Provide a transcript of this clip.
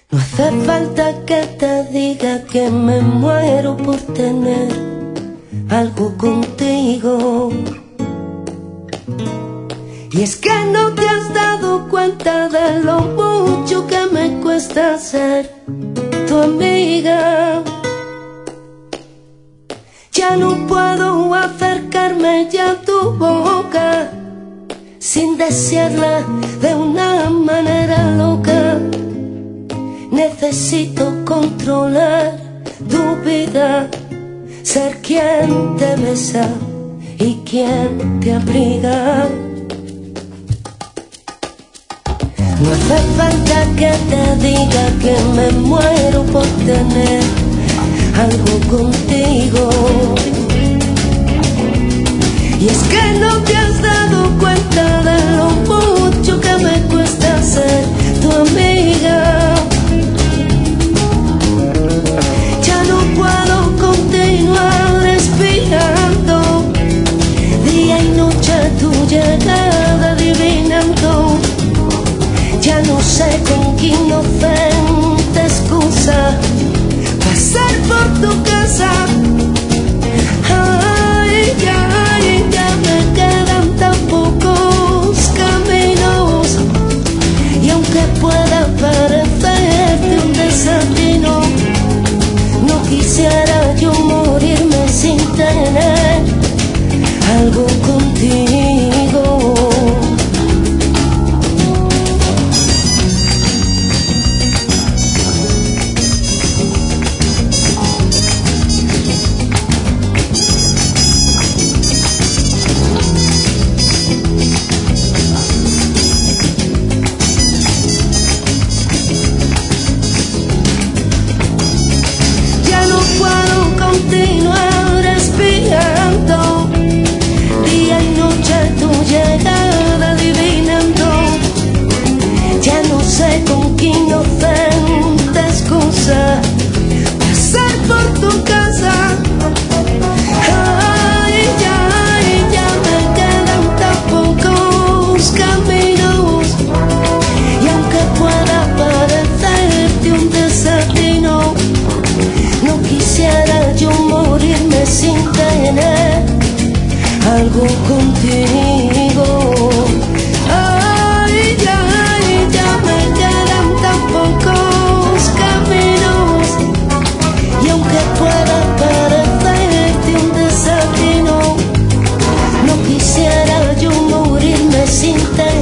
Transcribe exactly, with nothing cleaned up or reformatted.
No hace falta que te diga que me muero por tener algo contigo. Y es que no te has dado cuenta de lo mucho que me cuesta ser tu amiga. Ya no puedo acercarme ya a tu boca sin desearla de una manera loca. Necesito controlar tu vida, ser quien te besa y quien te abriga. No hace falta que te diga que me muero por tener algo contigo. Y es que no te has dado cuenta de lo mucho que me cuesta ser tu amiga. Ya no puedo continuar respirando día y noche tu llegada adivinando. Ya no sé con qué inocente excusa pasar por tu casa. Ay, ay, ya me quedan tan pocos caminos. Y aunque pueda parecerte un desatino, no quisiera yo morirme sin tener algo contigo. Continuar respirando día y noche tu llegada adivinando. Ya no sé con qué inocente excusa pasar por tu casa. Ay, ay, ya me quedan tan pocos caminos. Y aunque pueda parecerte un desatino, no quisiera yo morirme sin tener algo contigo. Ay, ay, ya me quedan tan pocos caminos. Y aunque pueda parecerte un desatino, no quisiera yo morirme sin tener